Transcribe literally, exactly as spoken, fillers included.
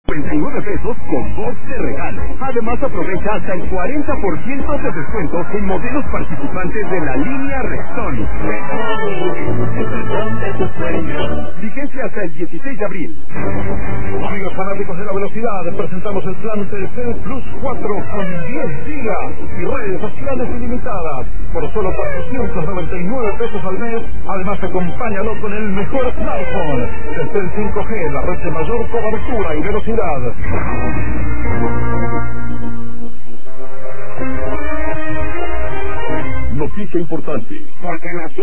noventa y nueve pesos con box de regalo. Además aprovecha hasta el cuarenta por ciento de descuento en modelos participantes de la línea Rexona. Vigencia hasta el dieciséis de abril. Amigos fanáticos de la velocidad, presentamos el plan Telcel Plus cuatro con diez gigas y redes sociales ilimitadas por solo cuatrocientos noventa y nueve pesos al mes. Además, acompáñalo con el mejor smartphone. Telcel cinco G, la red de mayor cobertura y velocidad. Noticia importante. Porque nací